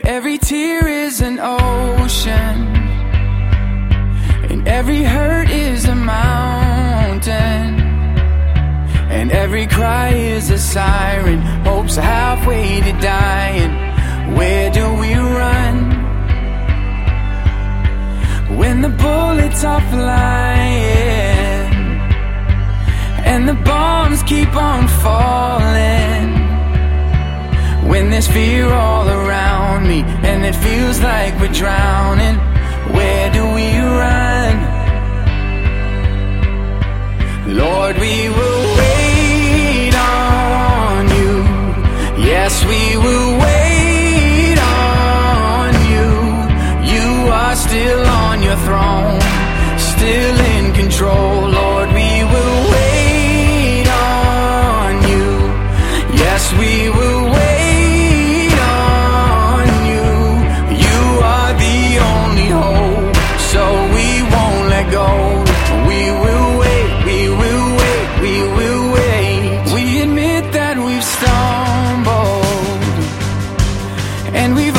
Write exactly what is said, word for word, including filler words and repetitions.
Every tear is an ocean, and every hurt is a mountain, and every cry is a siren. Hope's halfway to dying. Where do we run when the bullets are flying and the bombs keep on falling? When there's fear all around me and it feels like we're drowning, where do we run? Lord, we will wait on you. Yes, we will wait on you. You are still on your throne, still in control. Lord, we will wait on you. Yes, we will wait. And we've